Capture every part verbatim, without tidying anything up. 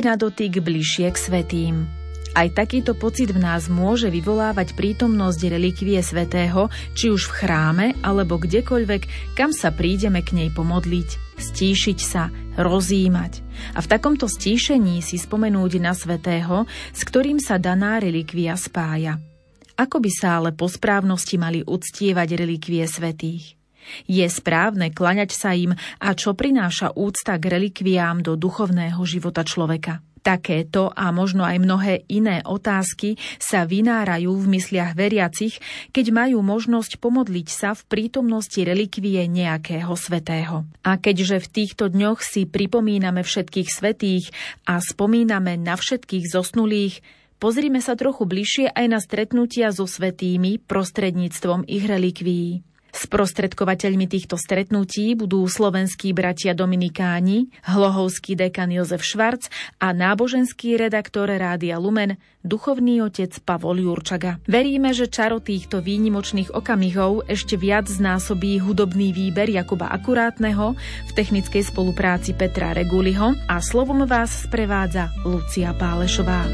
na dotyk bližšie k svätým. Aj takýto pocit v nás môže vyvolávať prítomnosť relikvie svätého, či už v chráme, alebo kdekoľvek, kam sa prídeme k nej pomodliť, stíšiť sa, rozjímať. A v takomto stíšení si spomenúť na svätého, s ktorým sa daná relikvia spája. Ako by sa ale po správnosti mali uctievať relikvie svätých? Je správne klaňať sa im a čo prináša úcta k relikviám do duchovného života človeka? Takéto a možno aj mnohé iné otázky sa vynárajú v mysliach veriacich, keď majú možnosť pomodliť sa v prítomnosti relikvie nejakého svätého. A keďže v týchto dňoch si pripomíname všetkých svätých a spomíname na všetkých zosnulých, pozrime sa trochu bližšie aj na stretnutia so svätými prostredníctvom ich relikvií. Sprostredkovateľmi týchto stretnutí budú slovenskí bratia dominikáni, hlohovský dekan Jozef Švarc a náboženský redaktor Rádia Lumen, duchovný otec Pavol Jurčaga. Veríme, že čaro týchto výnimočných okamihov ešte viac znásobí hudobný výber Jakuba Akurátneho v technickej spolupráci Petra Reguliho a slovom vás sprevádza Lucia Pálešová.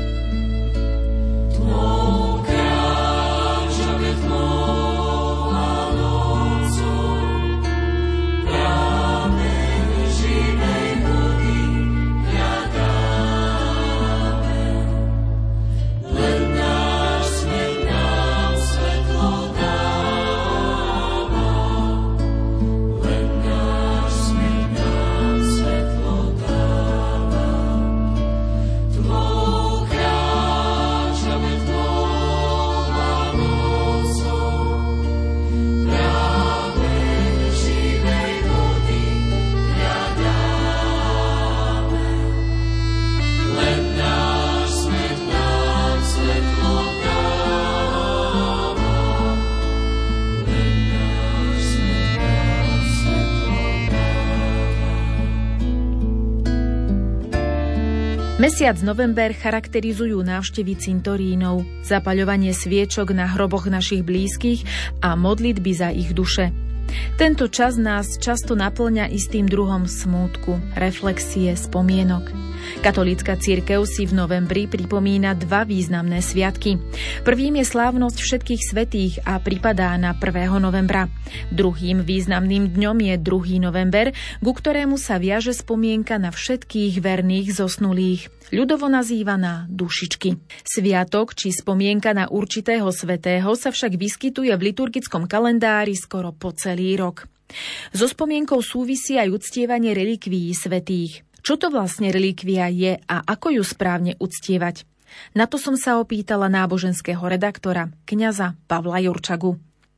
Mesiac november charakterizujú návštevy cintorínov, zapaľovanie sviečok na hroboch našich blízkych a modlitby za ich duše. Tento čas nás často naplňa istým druhom smútku, reflexie, spomienok. Katolícka cirkev si v novembri pripomína dva významné sviatky. Prvým je slávnosť všetkých svätých a pripadá na prvého novembra. Druhým významným dňom je druhý november, ku ktorému sa viaže spomienka na všetkých verných zosnulých, ľudovo nazývaná dušičky. Sviatok či spomienka na určitého svätého sa však vyskytuje v liturgickom kalendári skoro po celý rok. So spomienkou súvisí aj uctievanie relikvií svätých. Čo to vlastne relikvia je a ako ju správne uctievať? Na to som sa opýtala náboženského redaktora, kňaza Pavla Jurčagu.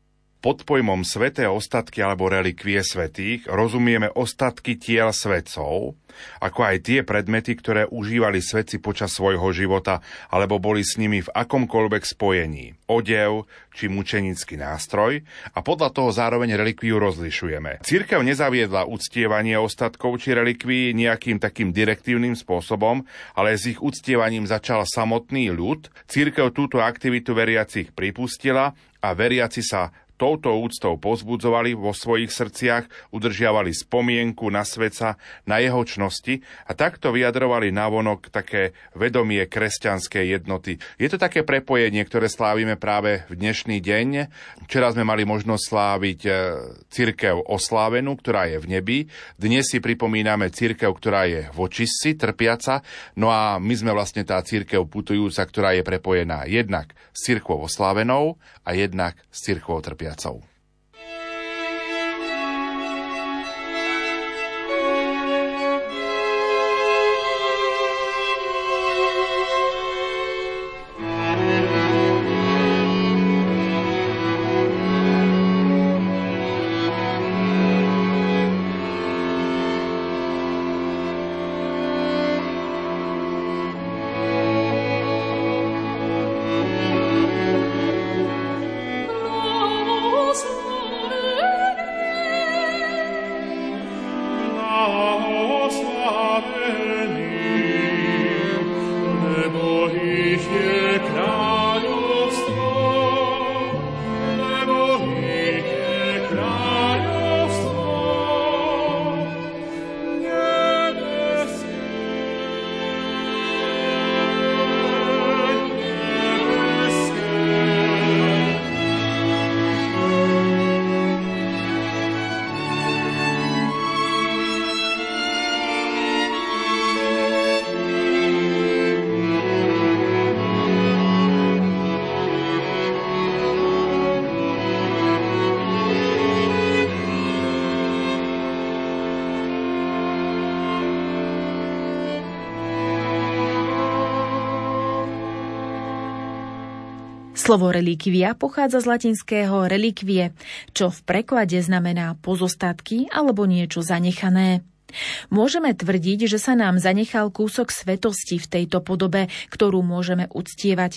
Pod pojmom sväté ostatky alebo relikvie svätých rozumieme ostatky tiel svätcov, ako aj tie predmety, ktoré užívali svätci počas svojho života alebo boli s nimi v akomkoľvek spojení. Odev či mučenický nástroj a podľa toho zároveň relikviu rozlišujeme. Cirkev nezaviedla uctievanie ostatkov či relikvií nejakým takým direktívnym spôsobom, ale s ich uctievaním začal samotný ľud. Cirkev túto aktivitu veriacich pripustila a veriaci sa touto úctou povzbudzovali vo svojich srdciach, udržiavali spomienku na svätca, na jeho čnosti a takto vyjadrovali navonok také vedomie kresťanskej jednoty. Je to také prepojenie, ktoré slávime práve v dnešný deň. Včera sme mali možnosť sláviť cirkev oslávenú, ktorá je v nebi. Dnes si pripomíname cirkev, ktorá je v očistci, trpiaca. No a my sme vlastne tá cirkev putujúca, ktorá je prepojená jednak s cirkvou oslávenou a jednak s cirkvou trpiacou. Oh, Slovo relikvia pochádza z latinského relikvie, čo v preklade znamená pozostatky alebo niečo zanechané. Môžeme tvrdiť, že sa nám zanechal kúsok svetosti v tejto podobe, ktorú môžeme uctievať.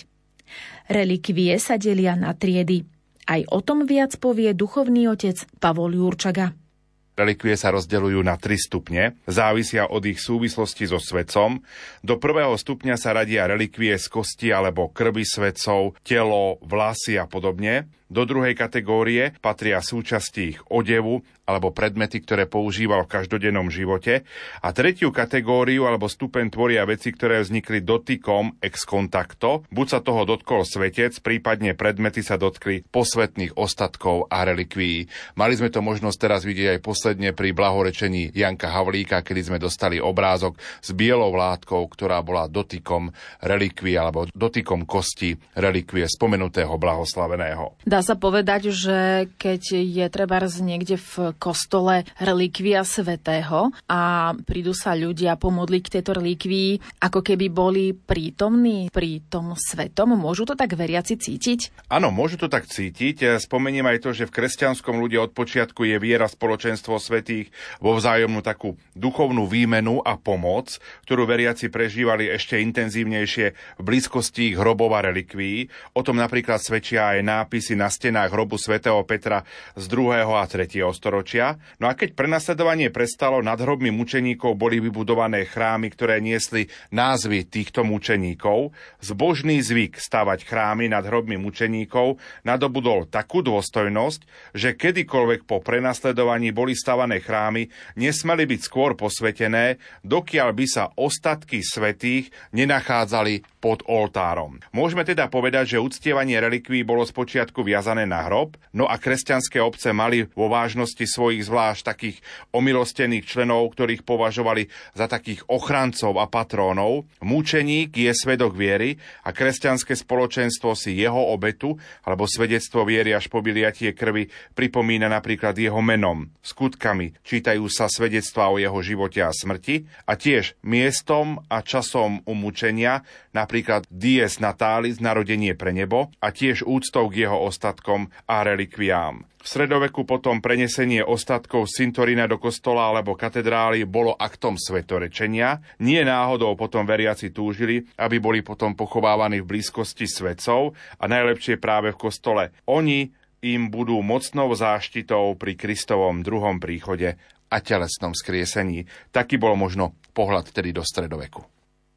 Relikvie sa delia na triedy. Aj o tom viac povie duchovný otec Pavol Jurčaga. Relikvie sa rozdeľujú na tri stupne, závisia od ich súvislosti so svetcom. Do prvého stupňa sa radia relikvie z kosti alebo krvi svetcov, telo, vlasy a podobne. Do druhej kategórie patria súčasti ich odevu alebo predmety, ktoré používal v každodennom živote. A tretiu kategóriu alebo stupeň tvoria veci, ktoré vznikli dotykom ex contacto. Buď sa toho dotkol svetec, prípadne predmety sa dotkli posvetných ostatkov a relikvií. Mali sme to možnosť teraz vidieť aj posledne pri blahorečení Janka Havlíka, kedy sme dostali obrázok s bielou látkou, ktorá bola dotykom relikví alebo dotykom kosti relikvie spomenutého blahoslaveného. Dá sa povedať, že keď je trebárs niekde v kostole relikvia svätého a prídu sa ľudia pomodliť k tejto relikvii, ako keby boli prítomní pri tom svetom, môžu to tak veriaci cítiť? Áno, môžu to tak cítiť. Spomeniem aj to, že v kresťanskom ľude od počiatku je viera, spoločenstvo svätých vo vzájomnú takú duchovnú výmenu a pomoc, ktorú veriaci prežívali ešte intenzívnejšie v blízkosti ich hrobov a relikvií. O tom napríklad svedčia aj nápisy na stenách hrobu svätého Petra z druhého a tretieho storočia. No a keď prenasledovanie prestalo, nad hrobmi mučeníkov boli vybudované chrámy, ktoré niesli názvy týchto mučeníkov. Zbožný zvyk stavať chrámy nad hrobmi mučeníkov nadobudol takú dôstojnosť, že kedykoľvek po prenasledovaní boli stavané chrámy, nesmeli byť skôr posvetené, dokiaľ by sa ostatky svätých nenachádzali pod oltárom. Môžeme teda povedať, že uctievanie relikví bolo spočiatku viazané na hrob, no a kresťanské obce mali vo vážnosti svojich zvlášť takých omilostených členov, ktorých považovali za takých ochrancov a patrónov. Múčeník je svedok viery a kresťanské spoločenstvo si jeho obetu alebo svedectvo viery až po vyliatie krvi pripomína napríklad jeho menom, skutkami, čítajú sa svedectvá o jeho živote a smrti a tiež miestom a časom umúčenia, napríklad dies natalis, narodenie pre nebo, a tiež úctou k jeho ostatkom a relikviám. V stredoveku potom prenesenie ostatkov z cintorína do kostola alebo katedrály bolo aktom svetorečenia. Nie náhodou potom veriaci túžili, aby boli potom pochovávaní v blízkosti svetcov a najlepšie práve v kostole. Oni im budú mocnou záštitou pri Kristovom druhom príchode a telesnom skriesení. Taký bol možno pohľad tedy do stredoveku.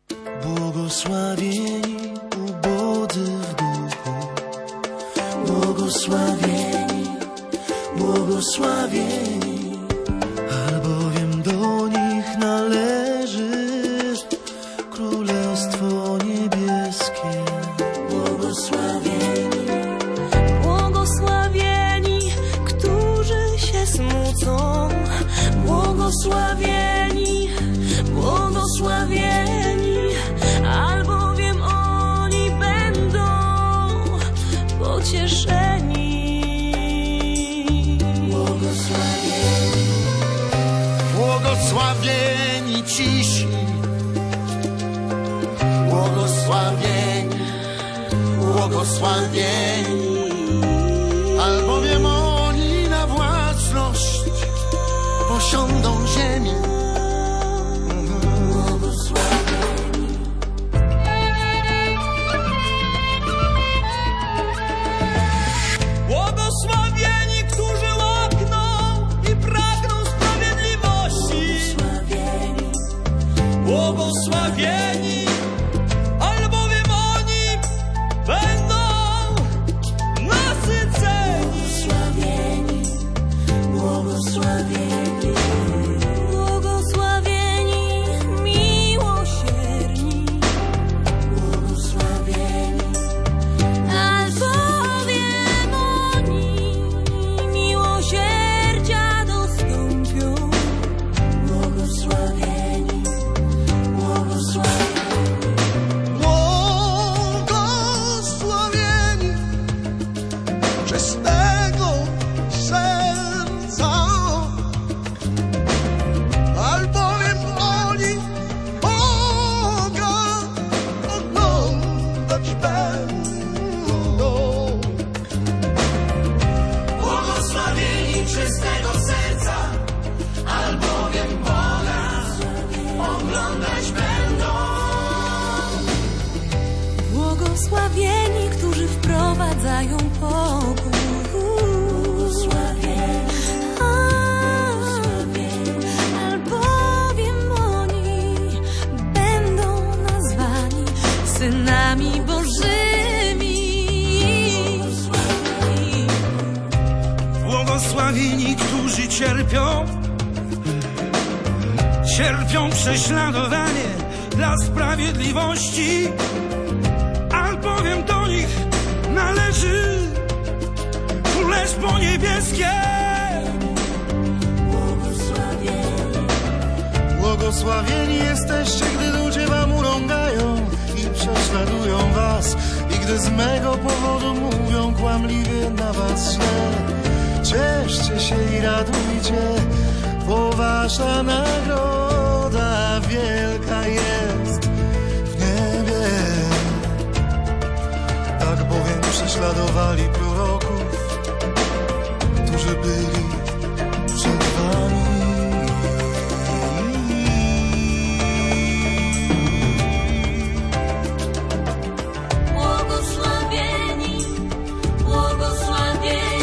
Błogosławieni ubodzy w duchu, błogosławieni, błogosławieni, albowiem do nich należy Królestwo Niebieskie. Błogosławieni, błogosławieni, którzy się smucą, błogosławieni, błogosławieni, albowiem oni będą pocieszeni. Błogosławieni, błogosławieni cisi, błogosławieni, błogosławieni, albowiem oni na własność posiądą ziemię. Błogosławieni, którzy łakną i pragną sprawiedliwości. Błogosławieni, albowiem oni będą nasyceni. Błogosławieni, błogosławieni, miłosierni. Błogosławieni, albowiem oni miłosierdzia dostąpią. Błogosławieni, błogosławieni. wprowadzają pokój. Albowiem oni będą nazwani synami Bożymi. Błogosławieni, którzy cierpią, cierpią prześladowanie dla sprawiedliwości, albowiem do nich należy Królestwo Niebieskie. Błogosławieni, błogosławieni jesteście, gdy ludzie wam urągają i prześladują was, i gdy z mego powodu mówią kłamliwie na was źle. Cieszcie się i radujcie, bo wasza nagroda wielka jest w niebie. Tak bowiem prześladowali proroków, którzy byli przed wami. Błogosławieni, błogosławieni.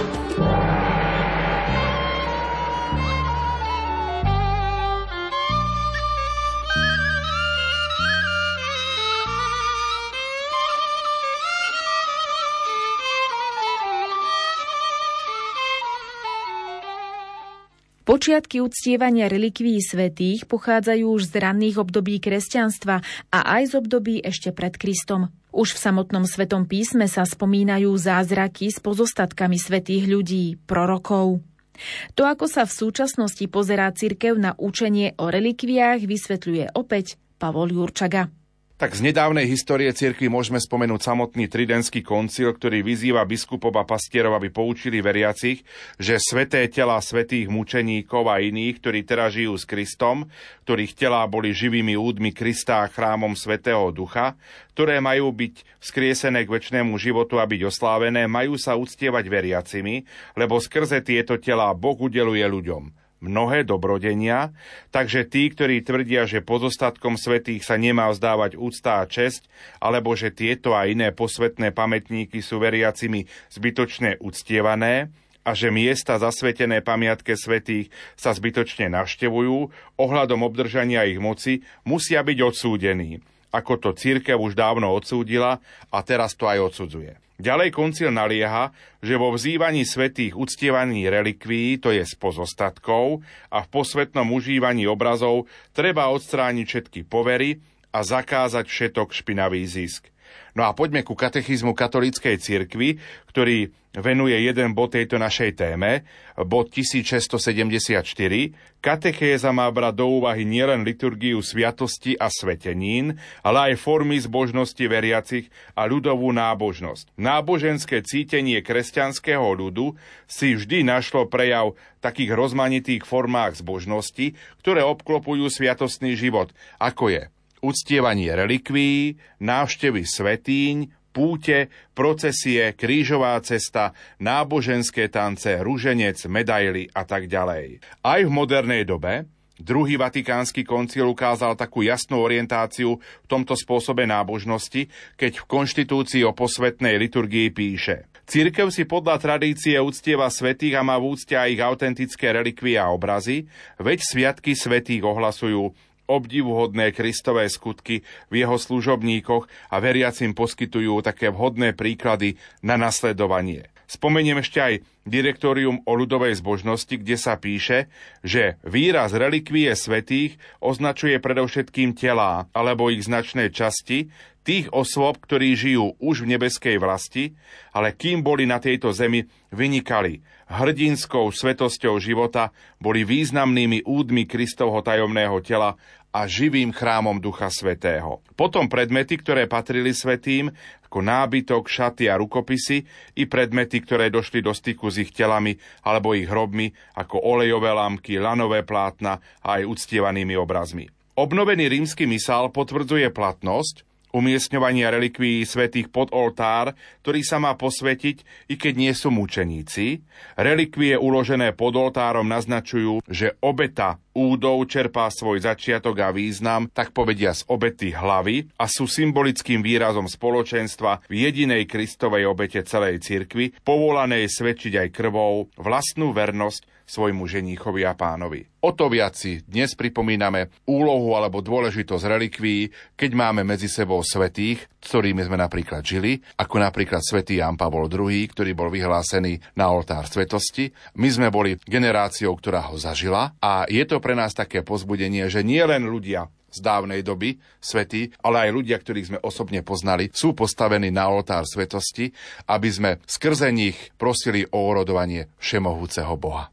Počiatky uctievania relikvií svätých pochádzajú už z ranných období kresťanstva a aj z období ešte pred Kristom. Už v samotnom Svetom písme sa spomínajú zázraky s pozostatkami svätých ľudí, prorokov. To, ako sa v súčasnosti pozerá cirkev na učenie o relikviách, vysvetľuje opäť Pavol Jurčaga. Tak z nedávnej histórie cirkvi môžeme spomenúť samotný Tridentský koncil, ktorý vyzýva biskupov a pastierov, aby poučili veriacich, že sväté telá svätých mučeníkov a iných, ktorí teraz žijú s Kristom, ktorých telá boli živými údmi Krista a chrámom Svätého Ducha, ktoré majú byť vzkriesené k večnému životu a byť oslávené, majú sa uctievať veriacimi, lebo skrze tieto telá Boh udeluje ľuďom mnohé dobrodenia, takže tí, ktorí tvrdia, že pozostatkom svätých sa nemá vzdávať úcta a česť, alebo že tieto a iné posvätné pamätníky sú veriacimi zbytočne uctievané a že miesta zasvetené pamiatke svätých sa zbytočne navštevujú, ohľadom obdržania ich moci musia byť odsúdení, ako to cirkev už dávno odsúdila a teraz to aj odsudzuje. Ďalej koncil nalieha, že vo vzývaní svätých uctievaní relikvií, to je z pozostatkov, a v posvätnom užívaní obrazov treba odstrániť všetky povery a zakázať všetok špinavý zisk. No a poďme ku katechizmu katolíckej cirkvi, ktorý venuje jeden bod tejto našej téme, bod tisícšesťstosedemdesiatštyri. Katechéza má brať do úvahy nielen liturgiu sviatosti a svetenín, ale aj formy zbožnosti veriacich a ľudovú nábožnosť. Náboženské cítenie kresťanského ľudu si vždy našlo prejav v takých rozmanitých formách zbožnosti, ktoré obklopujú sviatostný život, ako je uctievanie relikvií, návštevy svätýň, púte, procesie, krížová cesta, náboženské tance, ruženec, medaily a tak ďalej. Aj v modernej dobe druhý Vatikánsky koncil ukázal takú jasnú orientáciu v tomto spôsobe nábožnosti, keď v konštitúcii o posvätnej liturgii píše: Cirkev si podľa tradície uctieva svätých a má v úcte aj ich autentické relikvie a obrazy, veď sviatky svätých ohlasujú obdivuhodné Kristové skutky v jeho služobníkoch a veriacim poskytujú také vhodné príklady na nasledovanie. Spomeniem ešte aj Direktórium o ľudovej zbožnosti, kde sa píše, že výraz relikvie svätých označuje predovšetkým telá alebo ich značné časti tých osôb, ktorí žijú už v nebeskej vlasti, ale kým boli na tejto zemi, vynikali hrdinskou svetosťou života, boli významnými údmi Kristovho tajomného tela a živým chrámom Ducha Svätého. Potom predmety, ktoré patrili svätým, ako nábytok, šaty a rukopisy, i predmety, ktoré došli do styku s ich telami alebo ich hrobmi, ako olejové lámky, lanové plátna a aj uctievanými obrazmi. Obnovený rímsky misál potvrdzuje platnosť umiestňovania relikvií svätých pod oltár, ktorý sa má posvätiť, i keď nie sú mučeníci. Relikvie uložené pod oltárom naznačujú, že obeta údov čerpá svoj začiatok a význam, tak povedia z obety hlavy, a sú symbolickým výrazom spoločenstva v jedinej Kristovej obete celej cirkvi, povolanej svedčiť aj krvou vlastnú vernosť svojmu ženíchovi a pánovi. O to viac si dnes pripomíname úlohu alebo dôležitosť relikvií, keď máme medzi sebou svätých, s ktorými sme napríklad žili, ako napríklad svätý Ján Pavol druhý, ktorý bol vyhlásený na oltár svetosti. My sme boli generáciou, ktorá ho zažila, a je to pre nás také povzbudenie, že nie len ľudia z dávnej doby, svätí, ale aj ľudia, ktorých sme osobne poznali, sú postavení na oltár svetosti, aby sme skrze nich prosili o orodovanie všemohúceho Boha.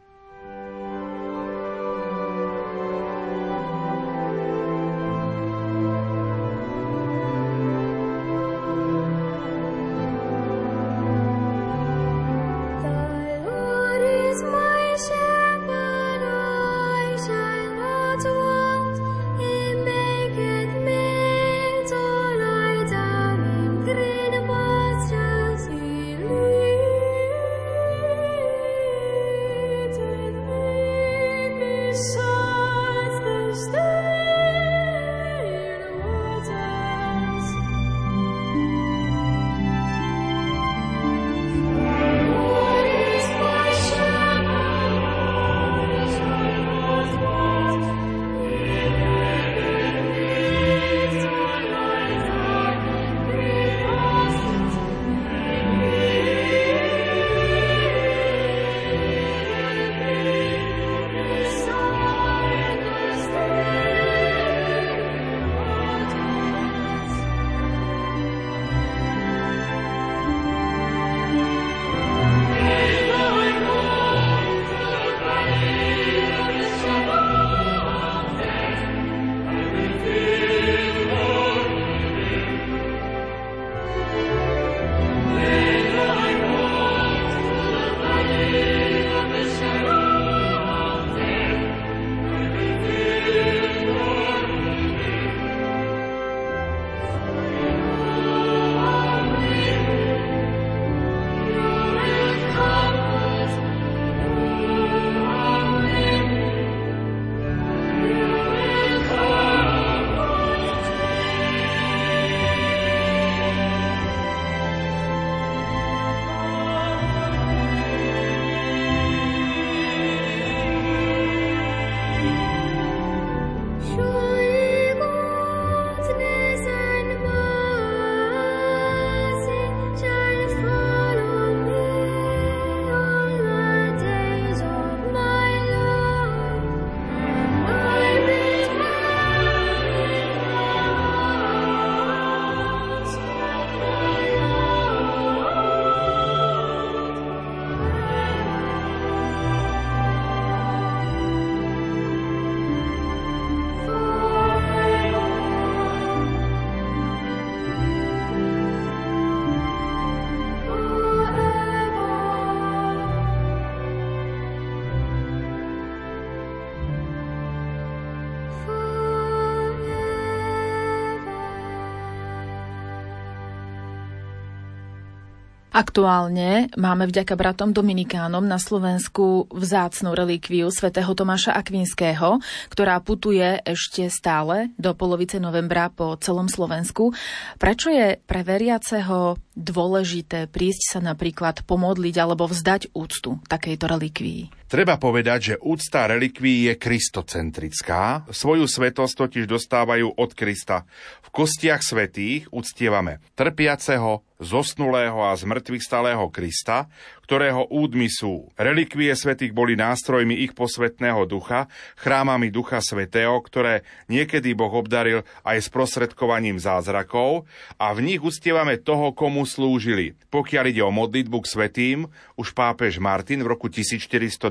Aktuálne máme vďaka bratom Dominikánom na Slovensku vzácnu relikviu svätého Tomáša Akvinského, ktorá putuje ešte stále do polovice novembra po celom Slovensku. Prečo je pre veriaceho dôležité prísť sa napríklad pomodliť alebo vzdať úctu takejto relikvii? Treba povedať, že úcta relikvií je kristocentrická. Svoju svetosť totiž dostávajú od Krista. V kostiach svätých uctievame trpiaceho, zosnulého a zmrtvých stalého Krista, ktorého údmi sú. Relikvie svätých boli nástrojmi ich posvätného ducha, chrámami Ducha Svätého, ktoré niekedy Boh obdaril aj sprostredkovaním zázrakov, a v nich uctievame toho, komu slúžili. Pokiaľ ide o modlitbu k svätým, už pápež Martin v roku tisícštyristo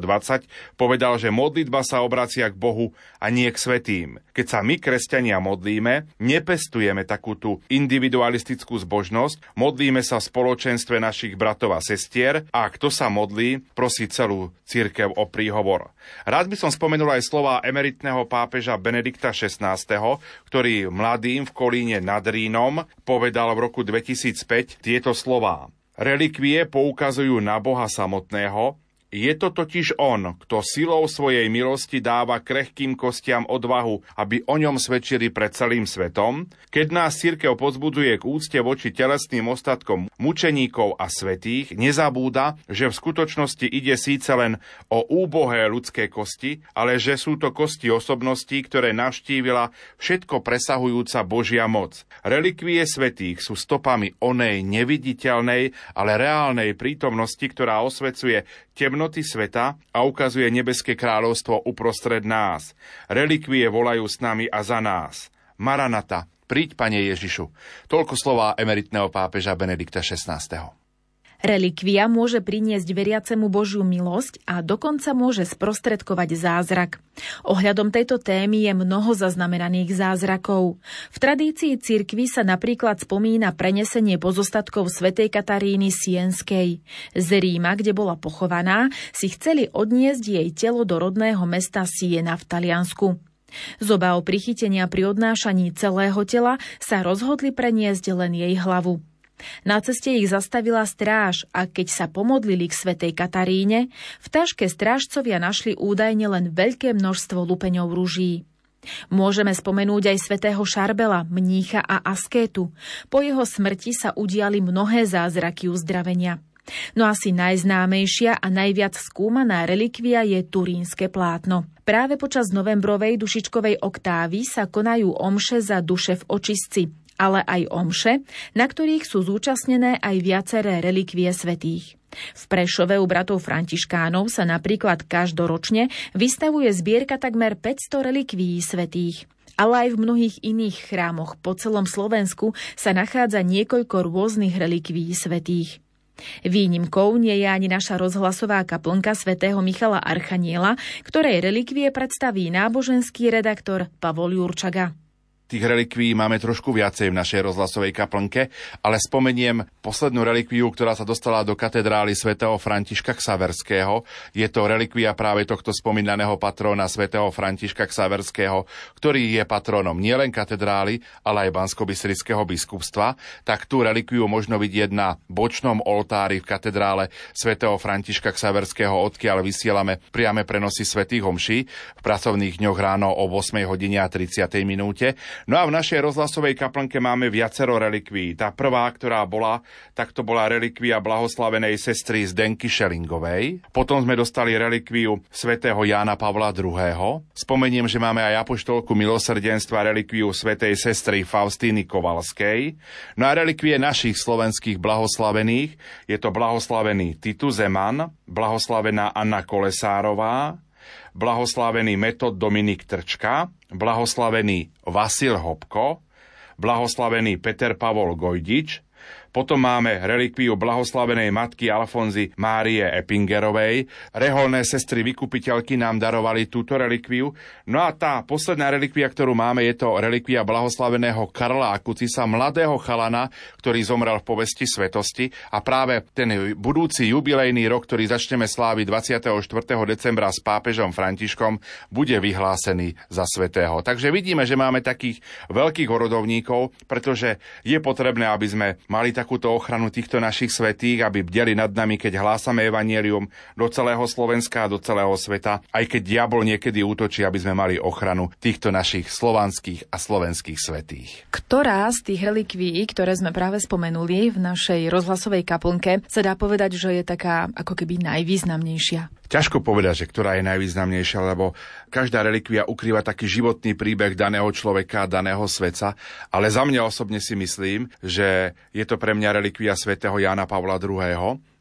dvadsať povedal, že modlitba sa obracia k Bohu a nie k svätým. Keď sa my, kresťania, modlíme, nepestujeme takú tú individualistickú zbožnosť, modlíme sa v spoločenstve našich bratov a sestier a kto sa modlí, prosí celú cirkev o príhovor. Rád by som spomenul aj slová emeritného pápeža Benedikta šestnásteho, ktorý mladým v Kolíne nad Rínom povedal v roku dvetisícpäť tieto slová. Relikvie poukazujú na Boha samotného, je to totiž on, kto silou svojej milosti dáva krehkým kostiam odvahu, aby o ňom svedčili pred celým svetom. Keď nás cirkev pozbudzuje k úcte voči telesným ostatkom mučeníkov a svätých, nezabúda, že v skutočnosti ide síce len o úbohé ľudské kosti, ale že sú to kosti osobností, ktoré navštívila všetko presahujúca Božia moc. Relikvie svätých sú stopami onej neviditeľnej, ale reálnej prítomnosti, ktorá osvecuje temnoty sveta a ukazuje nebeské kráľovstvo uprostred nás. Relikvie volajú s nami a za nás. Maranata, príď, Pane Ježišu. Toľko slová emeritného pápeža Benedikta šestnásteho. Relikvia môže priniesť veriacemu Božiu milosť a dokonca môže sprostredkovať zázrak. Ohľadom tejto témy je mnoho zaznamenaných zázrakov. V tradícii cirkvi sa napríklad spomína prenesenie pozostatkov svätej Kataríny Sienskej. Z Ríma, kde bola pochovaná, si chceli odniesť jej telo do rodného mesta Siena v Taliansku. Z obáv prichytenia pri odnášaní celého tela sa rozhodli preniesť len jej hlavu. Na ceste ich zastavila stráž a keď sa pomodlili k svätej Kataríne, v taške strážcovia našli údajne len veľké množstvo lupeňov ruží. Môžeme spomenúť aj svätého Šarbela, mnícha a askétu. Po jeho smrti sa udiali mnohé zázraky uzdravenia. No asi najznámejšia a najviac skúmaná relikvia je turínske plátno. Práve počas novembrovej dušičkovej oktávy sa konajú omše za duše v očistci, ale aj omše, na ktorých sú zúčastnené aj viaceré relikvie svätých. V Prešove u bratov františkánov sa napríklad každoročne vystavuje zbierka takmer päťsto relikvií svätých. Ale aj v mnohých iných chrámoch po celom Slovensku sa nachádza niekoľko rôznych relikvií svätých. Výnimkou nie je ani naša rozhlasová kaplnka svätého Michala Archaniela, ktorej relikvie predstaví náboženský redaktor Pavol Jurčaga. Tých relikvií máme trošku viacej v našej rozhlasovej kaplnke, ale spomeniem poslednú relikviu, ktorá sa dostala do katedrály svätého Františka Xaverského. Je to relikvia práve tohto spomínaného patróna svätého Františka Xaverského, ktorý je patrónom nielen katedrály, ale aj Banskobystrického biskupstva. Tak tú relikviu možno vidieť na bočnom oltári v katedrále svätého Františka Xaverského, odkiaľ vysielame priame prenosy svätých omší v pracovných dňoch ráno o ôsmej hodine a tridsiatej minúte. No a v našej rozhlasovej kaplnke máme viacero relikvií. Tá prvá, ktorá bola, tak to bola relikvia blahoslavenej sestry Zdenky Šelingovej. Potom sme dostali relikviu svätého Jána Pavla druhého. Spomeniem, že máme aj apoštolku milosrdenstva, relikviu svätej sestry Faustíny Kovalskej. No a relikvie našich slovenských blahoslavených, je to blahoslavený Titus Zeman, blahoslavená Anna Kolesárová, blahoslavený Metod Dominik Trčka, blahoslavený Vasil Hopko, blahoslavený Peter Pavol Gojdič. Potom máme relikviu blahoslavenej matky Alfonzy Márie Epingerovej. Reholné sestry vykupiteľky nám darovali túto relikviu. No a tá posledná relikvia, ktorú máme, je to relikvia blahoslaveného Karla Akucisa, mladého chalana, ktorý zomrel v povesti svetosti. A práve ten budúci jubilejný rok, ktorý začneme sláviť dvadsiateho štvrtého decembra s pápežom Františkom, bude vyhlásený za svätého. Takže vidíme, že máme takých veľkých orodovníkov, pretože je potrebné, aby sme mali tak takúto ochranu týchto našich svätých, aby bdeli nad nami, keď hlásame evanjelium do celého Slovenska a do celého sveta, aj keď diabol niekedy útočí, aby sme mali ochranu týchto našich slovanských a slovenských svätých. Ktorá z tých relikvií, ktoré sme práve spomenuli v našej rozhlasovej kaplnke, sa dá povedať, že je taká ako keby najvýznamnejšia? Ťažko povedať, že ktorá je najvýznamnejšia, lebo každá relikvia ukrýva taký životný príbeh daného človeka, daného svetca, ale za mňa osobne si myslím, že je to pre mňa relikvia svätého Jána Pavla druhého.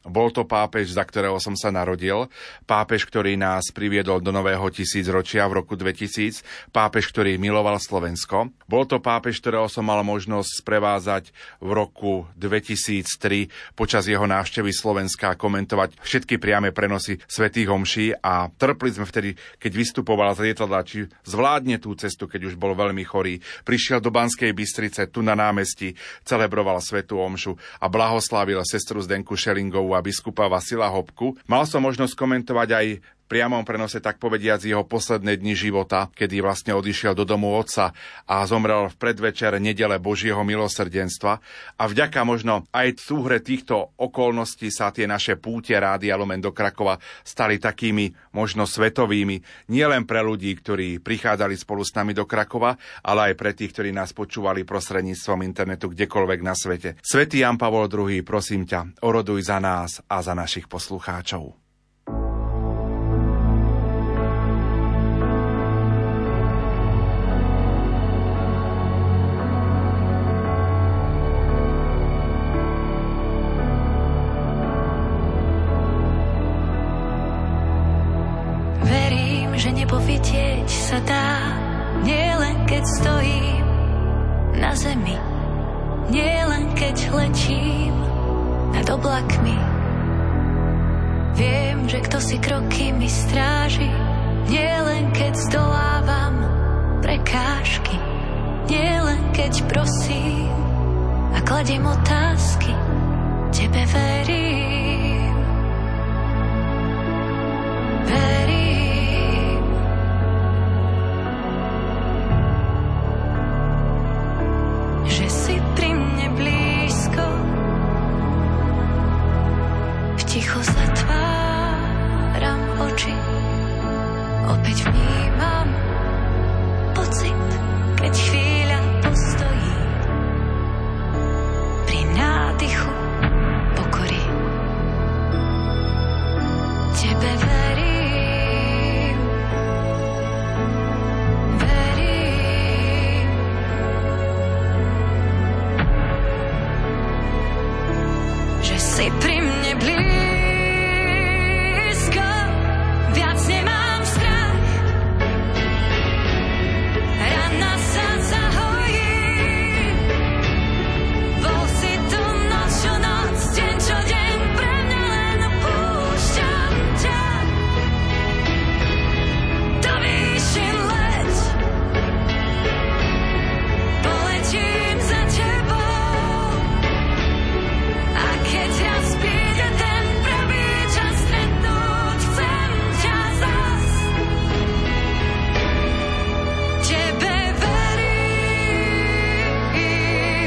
Bol to pápež, za ktorého som sa narodil, pápež, ktorý nás priviedol do nového tisícročia v roku dvetisíc, pápež, ktorý miloval Slovensko. Bol to pápež, ktorého som mal možnosť sprevázať v roku dvetisíctri počas jeho návštevy Slovenska a komentovať všetky priame prenosy svätých omší a trpli sme vtedy, keď vystupoval z lietadla, či zvládne tú cestu, keď už bol veľmi chorý. Prišiel do Banskej Bystrice, tu na námestí, celebroval svätú omšu a blahoslávil sestru Zdenku Šelingovú a biskupa Vasila Hopku. Mal som možnosť komentovať aj v priamom prenose, tak povediac, jeho posledné dni života, kedy vlastne odišiel do domu otca a zomrel v predvečer nedele Božieho milosrdenstva. A vďaka možno aj súhre týchto okolností sa tie naše púte Rádia Lumen do Krakova stali takými možno svetovými, nielen pre ľudí, ktorí prichádzali spolu s nami do Krakova, ale aj pre tých, ktorí nás počúvali prostredníctvom internetu kdekoľvek na svete. Svätý Ján Pavol druhý, prosím ťa, oroduj za nás a za našich poslucháčov. Že nepovidieť sa dá, nielen keď stojím na zemi, nielen keď letím nad oblakmi. Viem, že kto si kroky mi stráži, nielen keď zdolávam prekážky, nielen keď prosím a kladiem otázky, tebe verím. Verím. Že si pri mne blízko, v ticho zatváram oči, opäť vnímam pocit, keď chvíľa postojí pri nádychu pokory. Tebe verím, verím. Že si pri mne blízko, viac nemám strach. Rana sa zahojí, bol si tu noc čo noc, deň čo deň, pre mňa len púšťam ťa. Do výšin leď, poletím za tebou. A keď raz príde ten pravý čas stretnúť, chcem ťa zas. Tebe verím,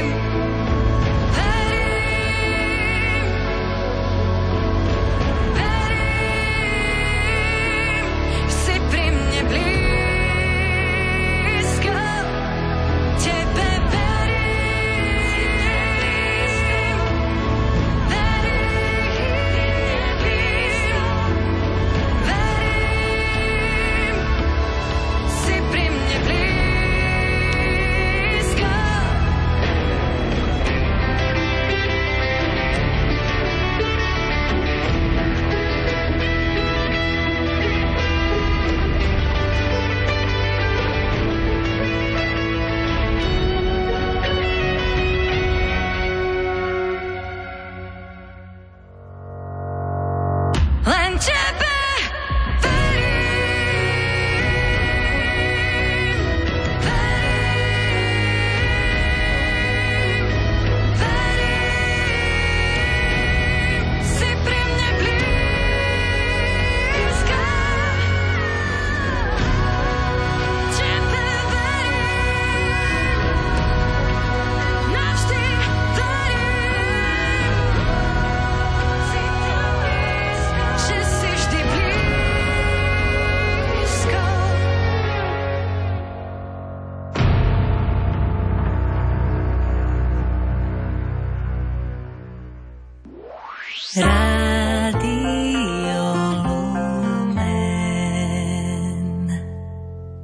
verím, verím. Si pri mne blízko, tebe verím, verím, verím. Si pri mne blízko. Len tebe verím, verím, verím. Si pri mne blízko, tebe verím, navždy verím. Si tu blízko, že si vždy blízko. Rádio Lumen.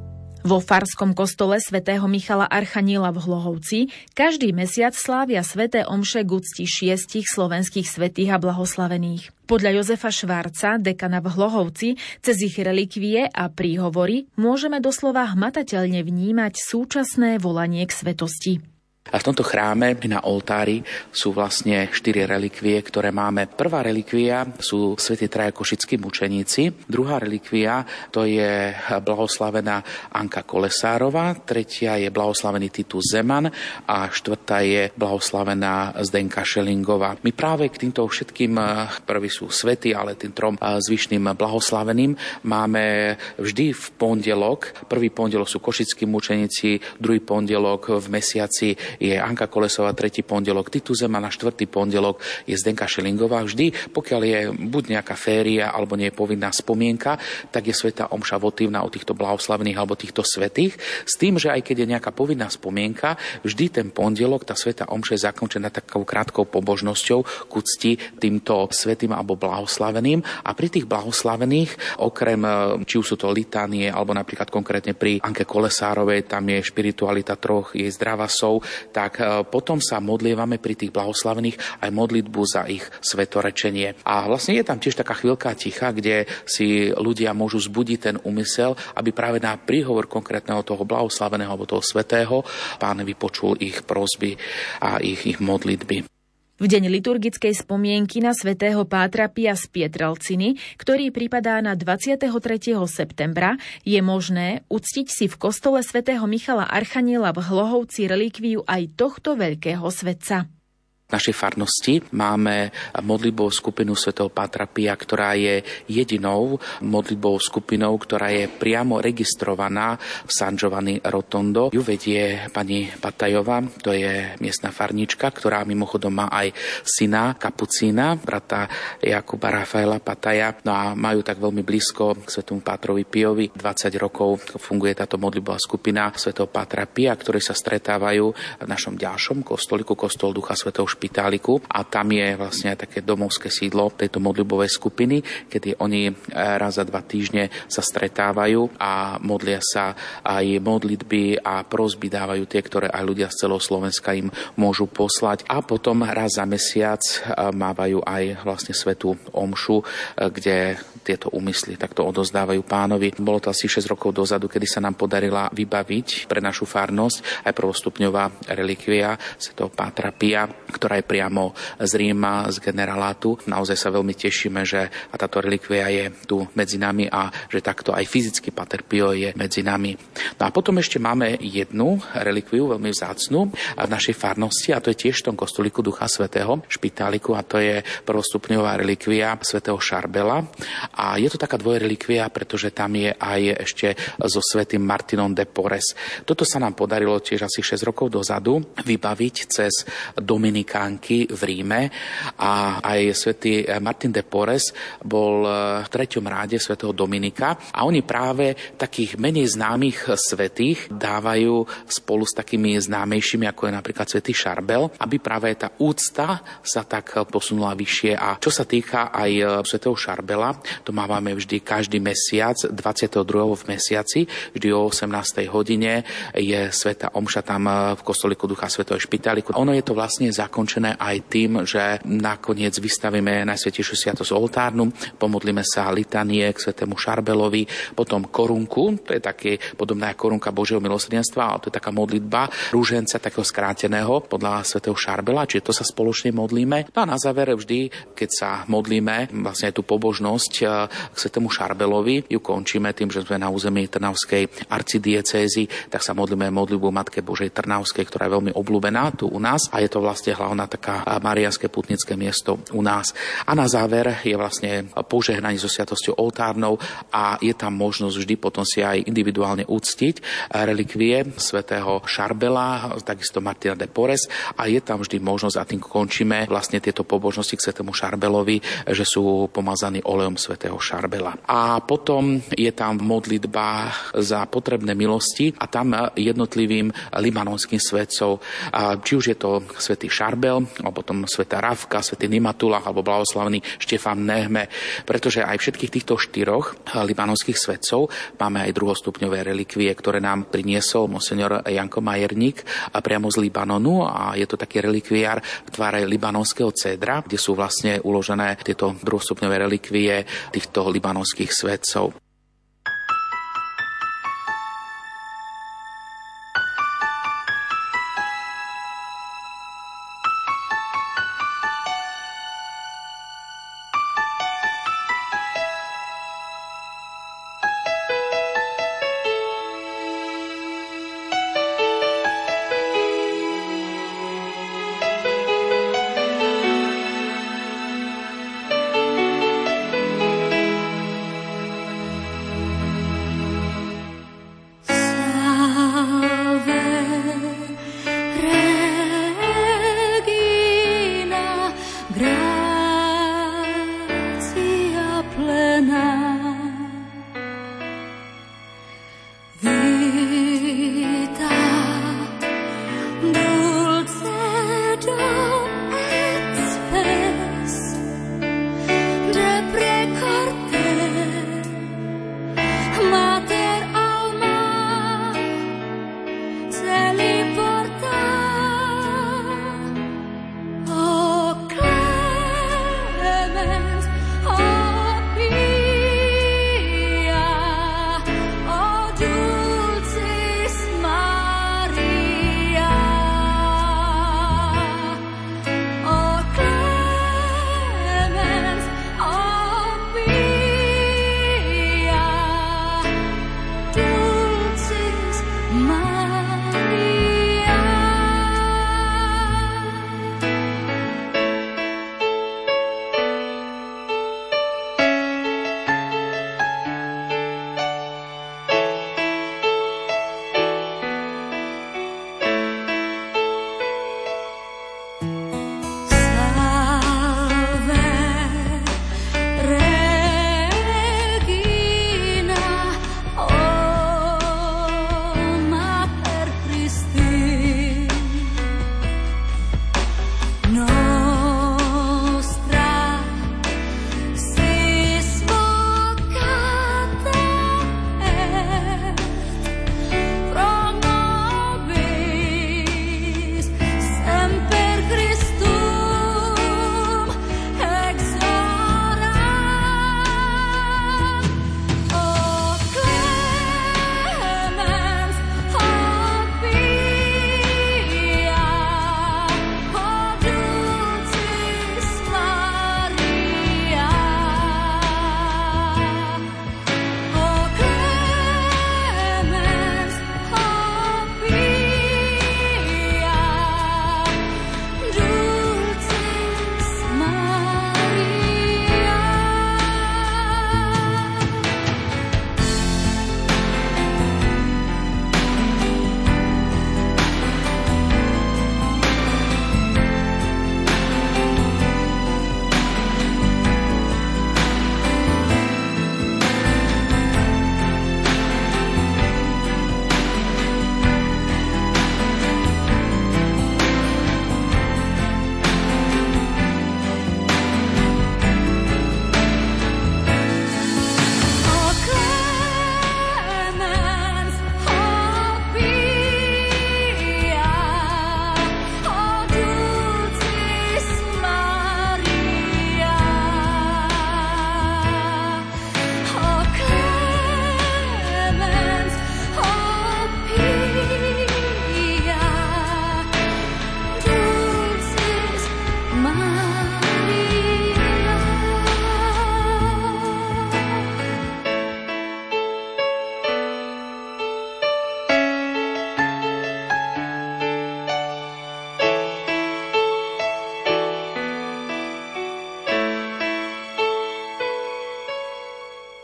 Vo farskom kostole svätého Michala Archaniela v Hlohovci každý mesiac slávia sväté omše k úcti šiestich slovenských svätých a blahoslavených. Podľa Jozefa Švarca, dekana v Hlohovci, cez ich relikvie a príhovory môžeme doslova hmatateľne vnímať súčasné volanie k svetosti. A v tomto chráme na oltári sú vlastne štyri relikvie, ktoré máme. Prvá relikvia sú svätí traja košickí mučeníci, druhá relikvia to je blahoslavená Anka Kolesárová, tretia je blahoslavený Titus Zeman a štvrtá je blahoslavená Zdenka Šelingová. My práve k týmto všetkým, prví sú svätí, ale tým trom zvyšným blahoslaveným máme vždy v pondelok. Prvý pondelok sú košickí mučeníci, druhý pondelok v mesiaci je Anka Kolesová, tretí pondelok Titus Zeman a štvrtý pondelok je Zdenka Šelingová. Vždy, pokiaľ je buď nejaká féria alebo nie je povinná spomienka, tak je svätá omša votívna o týchto blahoslavených alebo týchto svätých. S tým, že aj keď je nejaká povinná spomienka, vždy ten pondelok tá svätá omša je zakončená takou krátkou pobožnosťou k úcti týmto svätým alebo blahoslaveným. A pri tých blahoslavených, okrem či už sú to litánie alebo napríklad konkrétne pri Anke Kolesárovej, tam je špiritualita troch jej zdravasov, tak potom sa modlievame pri tých blahoslavených aj modlitbu za ich svetorečenie. A vlastne je tam tiež taká chvíľka ticha, kde si ľudia môžu zbudiť ten úmysel, aby práve na príhovor konkrétneho toho blahoslaveného alebo toho svätého Pán vypočul ich prosby a ich, ich modlitby. V deň liturgickej spomienky na svätého Pátra Pia z Pietrelciny, ktorý pripadá na dvadsiateho tretieho septembra, je možné uctiť si v kostole svätého Michala Archaniela v Hlohovci relikviu aj tohto veľkého svätca. V našej farnosti máme modlitbovú skupinu svätého Pátra Pia, ktorá je jedinou modlitbovou skupinou, ktorá je priamo registrovaná v San Giovanni Rotondo. Ju vedie pani Patajová, to je miestna farnička, ktorá mimochodom má aj syna kapucína, brata Jakuba Rafaela Pataja. No a majú tak veľmi blízko k svätému Pátrovi Piovi. dvadsať rokov funguje táto modlitbová skupina svätého Pátra Pia, ktorí sa stretávajú v našom ďalšom kostolíku, kostol Ducha Svätého Špitáliku, a tam je vlastne také domovské sídlo tejto modlitbovej skupiny, kedy oni raz za dva týždne sa stretávajú a modlia sa aj modlitby a prosby dávajú tie, ktoré aj ľudia z celého Slovenska im môžu poslať. A potom raz za mesiac mávajú aj vlastne svätú omšu, kde tieto úmysly takto odozdávajú Pánovi. Bolo to asi šesť rokov dozadu, kedy sa nám podarila vybaviť pre našu farnosť aj prvostupňová relikvia svätého Pátra Pia, ktorá je priamo z Ríma, z generálátu. Naozaj sa veľmi tešíme, že a táto relikvia je tu medzi nami a že takto aj fyzicky Páter Pio je medzi nami. No a potom ešte máme jednu relikviu, veľmi vzácnu v našej farnosti, a to je tiež v tom kostolíku Ducha Svätého Špitáliku, a to je prvostupňová relikvia svätého Šarbela. A je to taká dvojrelikvia, pretože tam je aj ešte so svätým Martinom de Porres. Toto sa nám podarilo tiež asi šesť rokov dozadu vybaviť cez Dominikánky v Ríme, a aj svätý Martin de Porres bol v treťom ráde svätého Dominika, a oni práve takých menej známych svätých dávajú spolu s takými známejšími, ako je napríklad svätý Šarbel, aby práve tá úcta sa tak posunula vyššie. A čo sa týka aj svätého Šarbela, to máme vždy každý mesiac, dvadsiateho druhého v mesiaci, vždy o osemnástej hodine je svätá omša tam v kostolíku Ducha Svätého Špitáliku. Ono je to vlastne zakončené aj tým, že nakoniec vystavíme Najsvätejšiu sviatosť oltárnu, pomodlíme sa litanie k svätému Šarbelovi, potom korunku, to je také podobná korunka Božieho milosrdenstva, ale to je taká modlitba rúženca takého skráteného podľa svätého Šarbela, čiže to sa spoločne modlíme. No a na záver vždy, keď sa modlíme vlastne aj tú pobožnosť k svätému Šarbelovi, ju končíme tým, že sme na území Trnavskej arcidiecézy, tak sa modlíme modlitbu Matke Božej Trnavskej, ktorá je veľmi obľúbená tu u nás, a je to vlastne hlavná taká mariánske putnické miesto u nás. A na záver je vlastne požehnanie so sviatosťou oltárnou, a je tam možnosť vždy potom si aj individuálne uctiť relikvie svätého Šarbela, takisto Martina de Porres, a je tam vždy možnosť, a tým končíme vlastne tieto pobožnosti k svätému Šarbelovi, že sú pomazaní olejom svätého Šarbela. A potom je tam modlitba za potrebné milosti, a tam jednotlivým libanonským svätcom, či už je to svätý Šarbel, Abel, alebo potom svätá Rafka, svätý Nimatula alebo blahoslavný Štefán Nehme, pretože aj všetkých týchto štyroch libanonských svätcov máme aj druhostupňové relikvie, ktoré nám priniesol monsignor Janko Majerník a priamo z Libanonu, a je to taký relikviár v tvare libanonského cédra, kde sú vlastne uložené tieto druhostupňové relikvie týchto libanonských svätcov.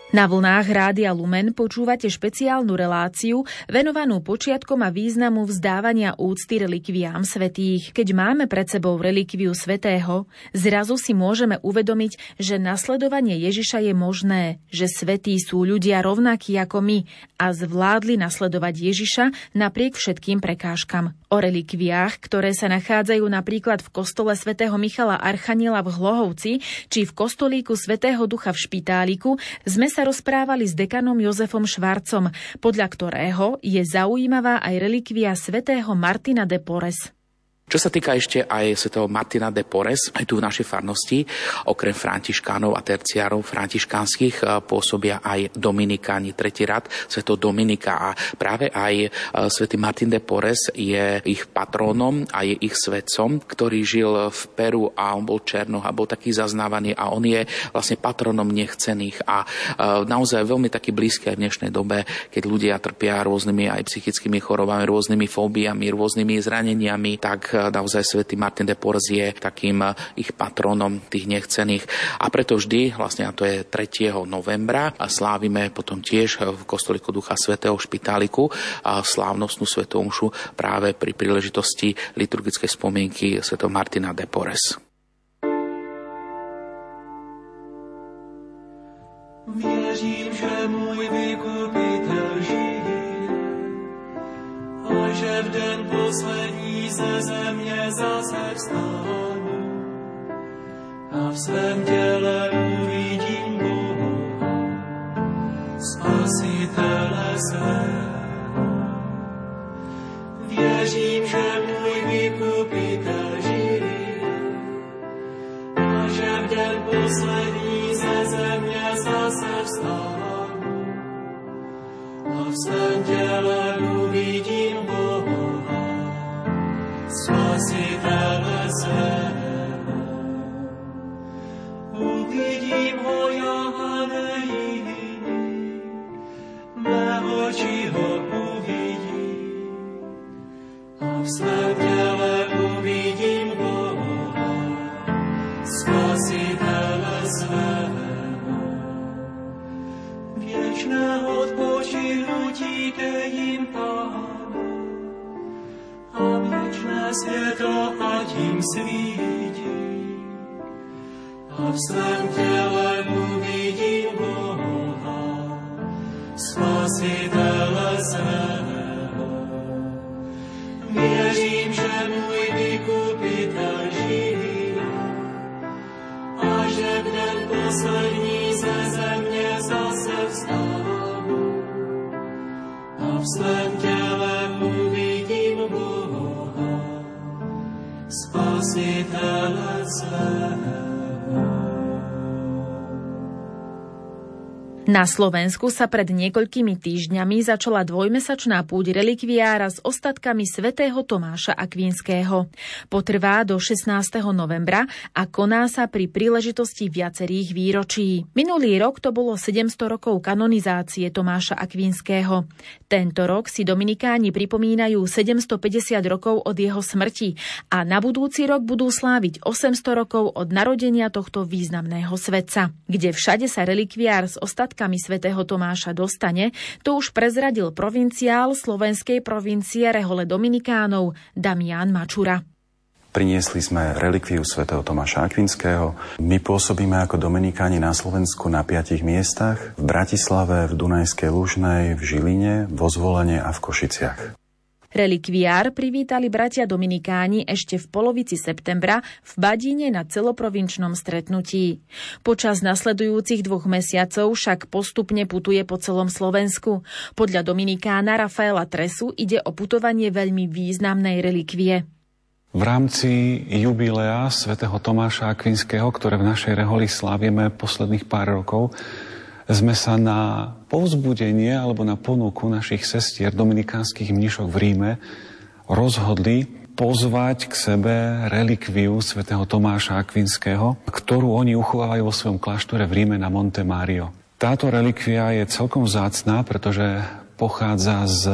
Na vlnách Rádia Lumen počúvate špeciálnu reláciu venovanú počiatkom a významu vzdávania úcty relikviám svätých. Keď máme pred sebou relikviu svätého, zrazu si môžeme uvedomiť, že nasledovanie Ježiša je možné, že svätí sú ľudia rovnakí ako my a zvládli nasledovať Ježiša napriek všetkým prekážkam. O relikviách, ktoré sa nachádzajú napríklad v kostole svätého Michala Archaniela v Hlohovci či v kostolíku svätého Ducha v Špitáliku, sme sa rozprávali s dekanom Jozefom Švarcom, podľa ktorého je zaujímavá aj relikvia svätého Martina de Porres. Čo sa týka ešte aj svätého Martina de Porres, aj tu v našej farnosti, okrem františkánov a terciárov františkánskych pôsobia aj dominikáni, tretí rad svätého Dominika. A práve aj svätý Martin de Porres je ich patrónom a je ich svätcom, ktorý žil v Peru a on bol černoch a bol taký zaznávaný a on je vlastne patrónom nechcených a naozaj veľmi taký blízky aj v dnešnej dobe, keď ľudia trpia rôznymi aj psychickými chorobami, rôznymi fóbiami, rôznymi zraneniami, tak naozaj svätý Martin de Porres je takým ich patronom tých nechcených. A preto vždy, vlastne a to je tretieho novembra, a slávime potom tiež v kostolíku Ducha Svätého v Špitáliku a slávnostnú svätú omšu práve pri príležitosti liturgickej spomienky svätého Martina de Porres. Věřím, že můj vykupitel žije a že v den poslední ze země zase vstánu a v svém těle uvidím Boha, Spasitele svého. Věřím, že můj vykupitel žije a že v den poslední ze země zase vstánu a v svém těle uvidím Boha, Spasitele svého. Uvidím ho ja a nejiný, mé oči ho uvidí a v svém těle uvidím Boha, Spasitele svého. Věčné odpočinutí dejím Pánu a věčné světlo ať jim svítí a v svém těle uvidím Boha, Spasitele svého. Věřím, že můj vykupitel žije a že v den poslední ze země zase vstánu a v svém těle uvidím Boha, Spasitele svého. Na Slovensku sa pred niekoľkými týždňami začala dvojmesačná púť relikviára s ostatkami svätého Tomáša Akvinského. Potrvá do šestnásteho novembra a koná sa pri príležitosti viacerých výročí. Minulý rok to bolo sedemsto rokov kanonizácie Tomáša Akvinského. Tento rok si dominikáni pripomínajú sedemstopäťdesiat rokov od jeho smrti a na budúci rok budú sláviť osemsto rokov od narodenia tohto významného svätca. Kde všade sa relikviár s ostatkami svätého Tomáša dostane, to už prezradil provinciál slovenskej provincie rehole Dominikánov Damián Mačura. Priniesli sme relikviu svätého Tomáša Akvinského. My pôsobíme ako dominikáni na Slovensku na piatich miestach: v Bratislave, v Dunajskej Lužnej, v Žiline, vo Zvolene a v Košiciach. Relikviár privítali bratia dominikáni ešte v polovici septembra v Badíne na celoprovinčnom stretnutí. Počas nasledujúcich dvoch mesiacov však postupne putuje po celom Slovensku. Podľa dominikána Rafaela Tresu ide o putovanie veľmi významnej relikvie. V rámci jubilea svätého Tomáša Akvinského, ktoré v našej reholi slávime posledných pár rokov, sme sa na povzbudenie alebo na ponuku našich sestier dominikánskych mníšok v Ríme rozhodli pozvať k sebe relikviu svätého Tomáša Akvinského, ktorú oni uchovávajú vo svojom kláštore v Ríme na Monte Mario. Táto relikvia je celkom vzácna, pretože pochádza z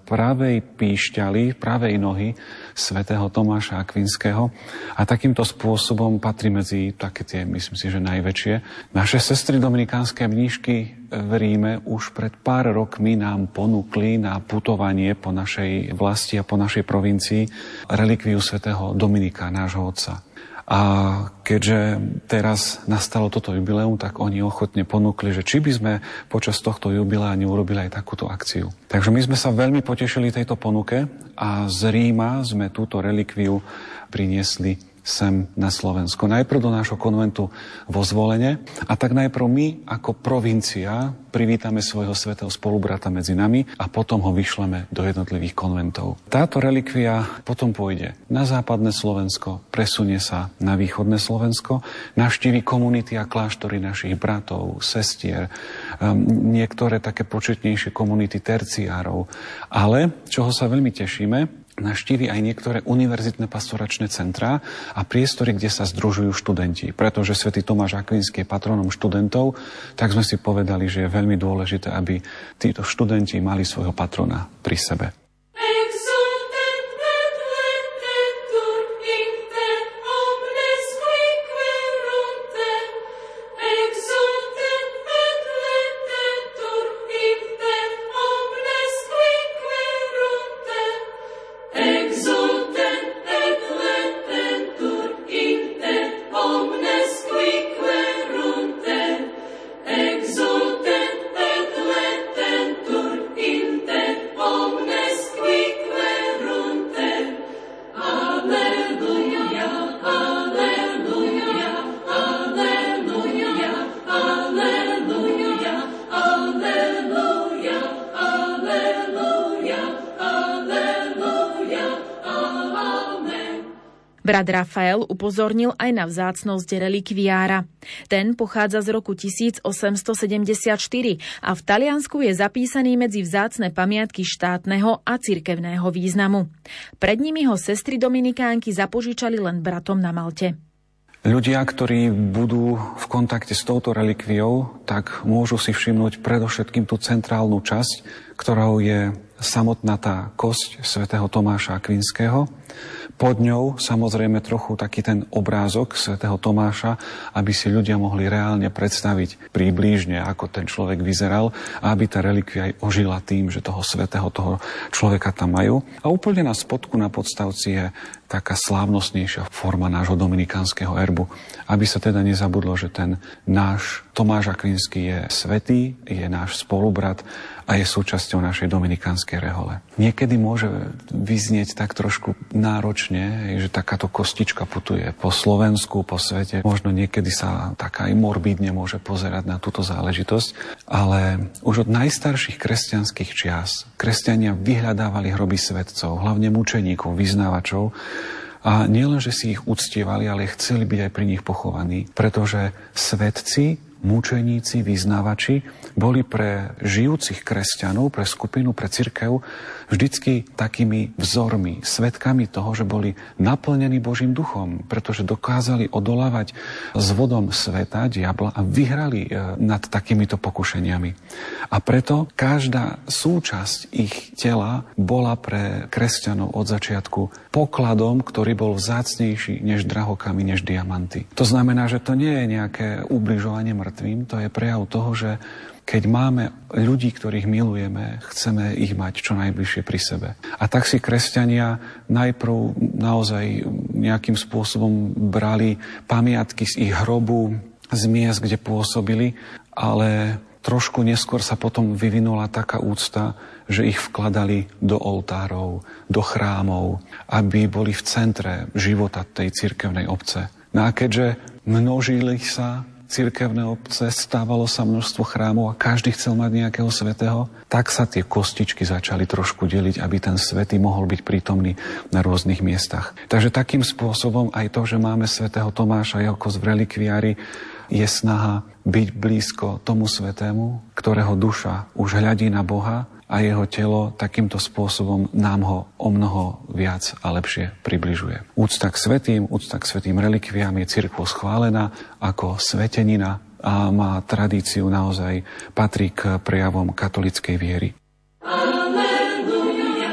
pravej píšťali, pravej nohy svätého Tomáša Akvinského a takýmto spôsobom patrí medzi také tie, myslím si, že najväčšie. Naše sestry dominikánske mníšky v Ríme už pred pár rokmi nám ponúkli na putovanie po našej vlasti a po našej provincii relikviu svätého Dominika, nášho otca. A keďže teraz nastalo toto jubileum, tak oni ochotne ponúkli, že či by sme počas tohto jubilea neurobili aj takúto akciu. Takže my sme sa veľmi potešili tejto ponuke a z Ríma sme túto relikviu priniesli sem na Slovensko. Najprv do nášho konventu vo Zvolene a tak najprv my ako provincia privítame svojho svätého spolubrata medzi nami a potom ho vyšleme do jednotlivých konventov. Táto relikvia potom pôjde na západné Slovensko, presunie sa na východné Slovensko, navštívi komunity a kláštory našich bratov, sestier, niektoré také početnejšie komunity terciárov. Ale, čoho sa veľmi tešíme, navštívi aj niektoré univerzitné pastoračné centrá a priestory, kde sa združujú študenti. Pretože svätý Tomáš Akvinský je patronom študentov, tak sme si povedali, že je veľmi dôležité, aby títo študenti mali svojho patrona pri sebe. Brat Rafael upozornil aj na vzácnosť relikviára. Ten pochádza z roku tisíc osemsto sedemdesiatštyri a v Taliansku je zapísaný medzi vzácne pamiatky štátneho a cirkevného významu. Pred nimi ho sestry dominikánky zapožičali len bratom na Malte. Ľudia, ktorí budú v kontakte s touto relikviou, tak môžu si všimnúť predovšetkým tú centrálnu časť, ktorou je samotná tá kosť svätého Tomáša Akvinského. Pod ňou samozrejme trochu taký ten obrázok svätého Tomáša, aby si ľudia mohli reálne predstaviť približne, ako ten človek vyzeral a aby tá relikvia aj ožila tým, že toho svätého, toho človeka tam majú. A úplne na spodku, na podstavci je taká slávnostnejšia forma nášho dominikánskeho erbu. Aby sa teda nezabudlo, že ten náš Tomáš Akvinský je svätý, je náš spolubrat a je súčasťou našej dominikánskej rehole. Niekedy môže vyznieť tak trošku náročne, že takáto kostička putuje po Slovensku, po svete. Možno niekedy sa tak aj morbidne môže pozerať na túto záležitosť, ale už od najstarších kresťanských čias kresťania vyhľadávali hroby svätcov, hlavne mučeníkov, vyznávačov. A nielen, že si ich uctievali, ale chceli byť aj pri nich pochovaní, pretože svätci, mučeníci, vyznávači boli pre žijúcich kresťanov, pre skupinu, pre cirkev vždycky takými vzormi, svedkami toho, že boli naplnení Božím duchom, pretože dokázali odolávať s vodom sveta, diabla a vyhrali nad takýmito pokušeniami. A preto každá súčasť ich tela bola pre kresťanov od začiatku pokladom, ktorý bol vzácnejší než drahokamy, než diamanty. To znamená, že to nie je nejaké ubližovanie mŕtvým, to je prejav toho, že keď máme ľudí, ktorých milujeme, chceme ich mať čo najbližšie pri sebe. A tak si kresťania najprv naozaj nejakým spôsobom brali pamiatky z ich hrobu, z miest, kde pôsobili, ale trošku neskôr sa potom vyvinula taká úcta, že ich vkladali do oltárov, do chrámov, aby boli v centre života tej cirkevnej obce. No a keďže množili sa cirkevné obce, stávalo sa množstvo chrámov a každý chcel mať nejakého svätého, tak sa tie kostičky začali trošku deliť, aby ten svätý mohol byť prítomný na rôznych miestach. Takže takým spôsobom aj to, že máme svätého Tomáša ako v relikviári, je snaha byť blízko tomu svätému, ktorého duša už hľadí na Boha a jeho telo takýmto spôsobom nám ho o mnoho viac a lepšie približuje. Úcta k svätým, úcta k svätým relikviám je cirkvou schválená ako svetenina a má tradíciu, naozaj patrí k prejavom katolíckej viery. Aleluja,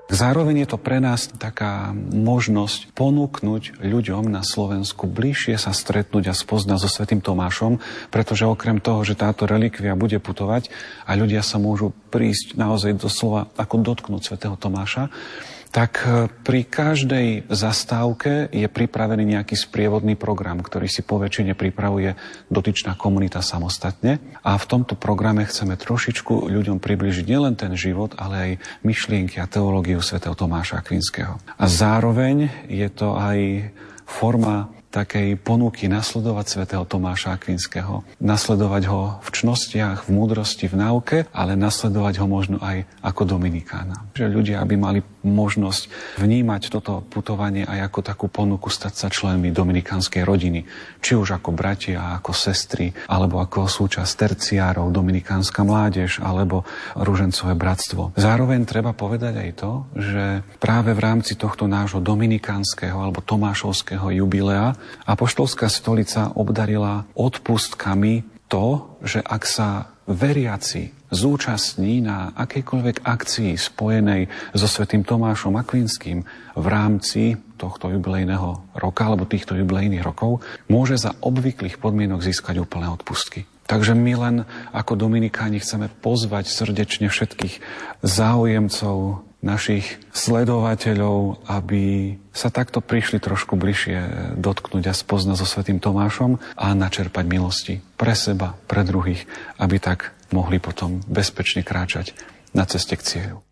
Zároveň je to pre nás taká možnosť ponúknuť ľuďom na Slovensku bližšie sa stretnúť a spoznať so svätým Tomášom, pretože okrem toho, že táto relikvia bude putovať a ľudia sa môžu prísť naozaj doslova ako dotknúť svätého Tomáša, tak pri každej zastávke je pripravený nejaký sprievodný program, ktorý si po väčšine pripravuje dotyčná komunita samostatne. A v tomto programe chceme trošičku ľuďom približiť nielen ten život, ale aj myšlienky a teológiu svätého Tomáša Akvinského. A zároveň je to aj forma takej ponuky nasledovať svätého Tomáša Akvinského. Nasledovať ho v čnostiach, v múdrosti, v náuke, ale nasledovať ho možno aj ako dominikána. Že ľudia, aby mali možnosť vnímať toto putovanie aj ako takú ponuku stať sa členmi dominikánskej rodiny. Či už ako bratia, ako sestry, alebo ako súčasť terciárov, dominikánska mládež, alebo ružencové bratstvo. Zároveň treba povedať aj to, že práve v rámci tohto nášho dominikánskeho alebo tomášovského jubilea Apoštolská stolica obdarila odpustkami to, že ak sa veriaci zúčastní na akejkoľvek akcii spojenej so svätým Tomášom Akvinským v rámci tohto jubilejného roka alebo týchto jubilejných rokov, môže za obvyklých podmienok získať úplné odpustky. Takže my len ako dominikáni chceme pozvať srdečne všetkých záujemcov, našich sledovateľov, aby sa takto prišli trošku bližšie dotknúť a spoznať so svätým Tomášom a načerpať milosti pre seba, pre druhých, aby tak mohli potom bezpečne kráčať na ceste k cieľu.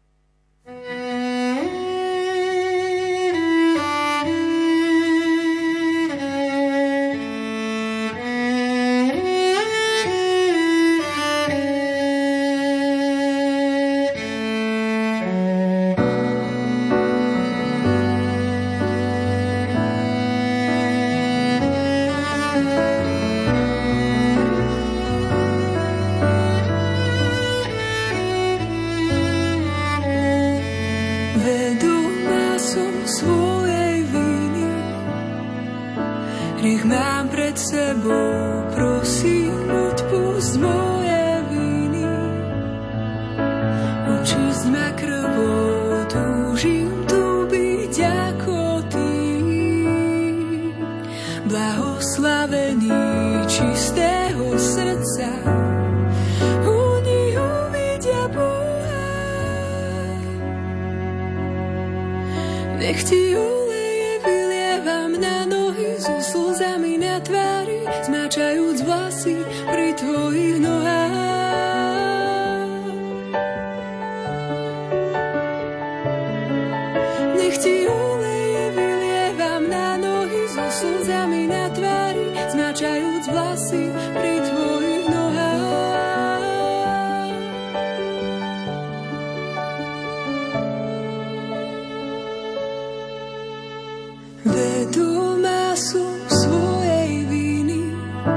Nech ti oleje vylievam na nohy, so slzami na tvári, zmáčajúc vlasy pri tvojich nohách. Nech ti oleje vylievam na nohy, so slzami na tvári, zmáčajúc vlasy pri tvojich nohách. Vedú ma som svojej viny,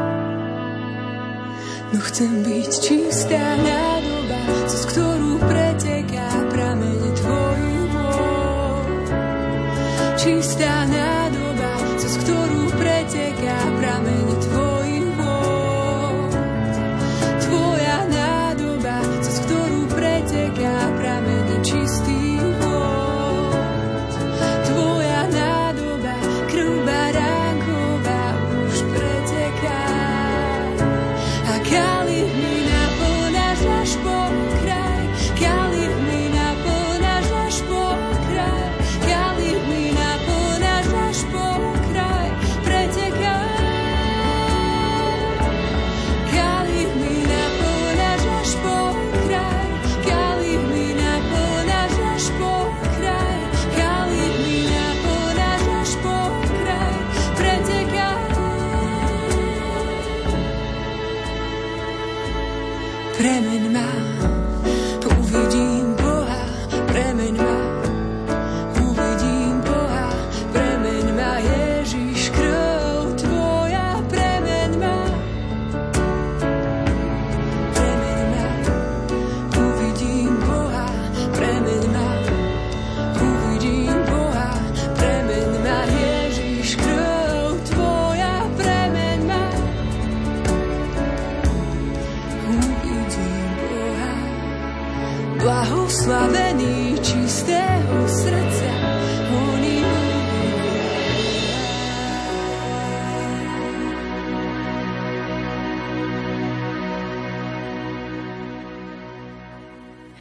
no chcem byť čistá nádoba, cez ktorú preteká prameň tvojich vôd. Čistá nádoba, cez ktorú preteká prameň tvojich vôd. Tvoja nádoba, cez ktorú preteká prameň čistých vôd. Tvoja nádoba, krv baránková už preteká. A kalich mi naplňaš až po kraj, kalich mi naplňaš až po kraj, kalich mi naplňaš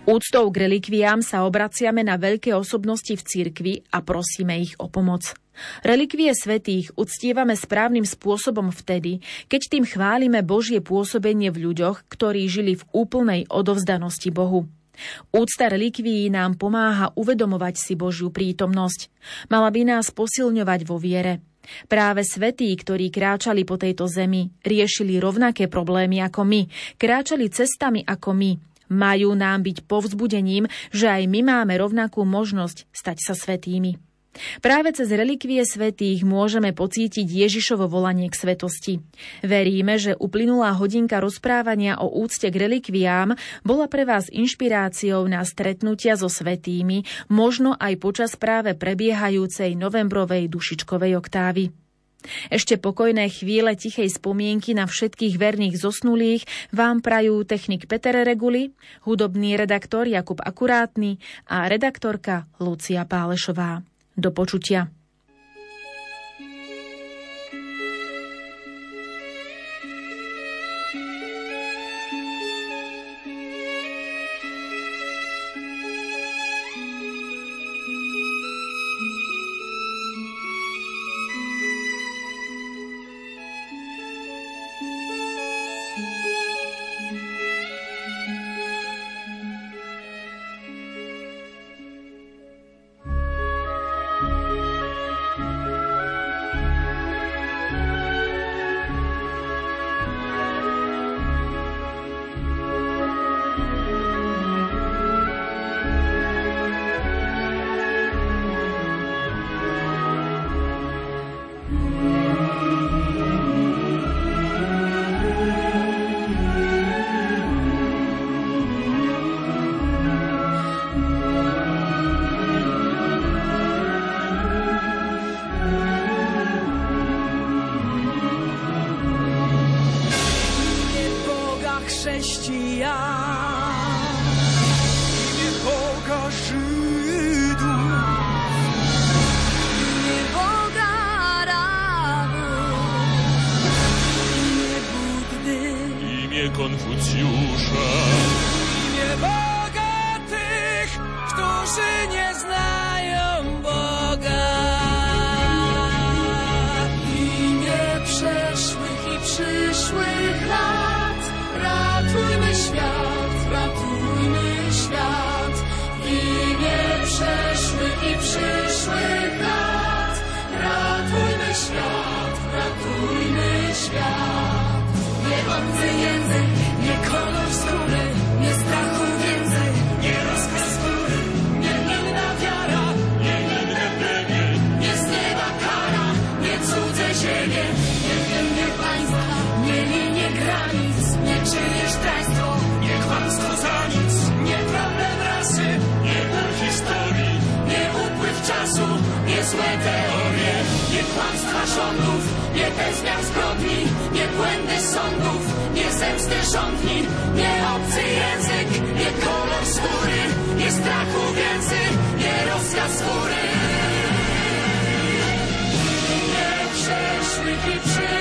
Úctou k relikviám sa obraciame na veľké osobnosti v cirkvi a prosíme ich o pomoc. Relikvie svätých uctievame správnym spôsobom vtedy, keď tým chválime Božie pôsobenie v ľuďoch, ktorí žili v úplnej odovzdanosti Bohu. Úcta relikvií nám pomáha uvedomovať si Božiu prítomnosť. Mala by nás posilňovať vo viere. Práve svätí, ktorí kráčali po tejto zemi, riešili rovnaké problémy ako my, kráčali cestami ako my, majú nám byť povzbudením, že aj my máme rovnakú možnosť stať sa svätými. Práve cez relikvie svätých môžeme pocítiť Ježišovo volanie k svetosti. Veríme, že uplynulá hodinka rozprávania o úcte k relikviám bola pre vás inšpiráciou na stretnutia so svätými, možno aj počas práve prebiehajúcej novembrovej dušičkovej oktávy. Ešte pokojné chvíle tichej spomienky na všetkých verných zosnulých vám prajú technik Peter Reguli, hudobný redaktor Jakub Akurátny a redaktorka Lucia Pálešová. Do počutia. Konfucjusza. Imię Boga tych, którzy nie znają Boga. Imię przeszłych i przyszłych lat. Ratujmy świat, ratujmy świat. Imię przeszłych i przyszłych lat. Ratujmy świat, ratujmy świat. Nie obcy język, nie kolor skóry, nie strachu więcej, nie rozkaz skóry, nie inna wiara, nie inne plemię, nie z nieba kara, nie cudze ziemie, nie wielkie państwa, nie linie granic, nie czyjeś taństwo, nie kłamstwo za nic, nie problem rasy, nie ból historii, nie upływ czasu, nie złe teorie, nie kłamstwa rządów, nie ten zmiar zbrodni, nie błędy sądów, nie zemsty rządni, nie obcy język, nie kolor skóry, nie strachu więcej, nie rozkaz skóry. Nie przeszłych i przyszłych.